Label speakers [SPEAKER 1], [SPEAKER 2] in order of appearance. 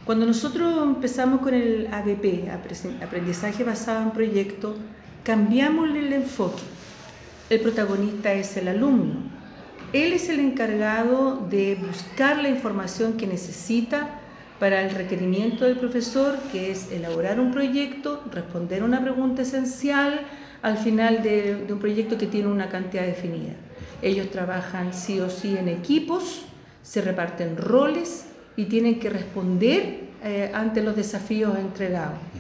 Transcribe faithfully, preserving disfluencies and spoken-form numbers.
[SPEAKER 1] Cuando nosotros empezamos con el A B P, Aprendizaje Basado en Proyecto, cambiamos el enfoque. El protagonista es el alumno. Él es el encargado de buscar la información que necesita para el requerimiento del profesor, que es elaborar un proyecto, responder una pregunta esencial al final de, de un proyecto que tiene una cantidad definida. Ellos trabajan sí o sí en equipos, se reparten roles y tienen que responder eh, ante los desafíos entregados.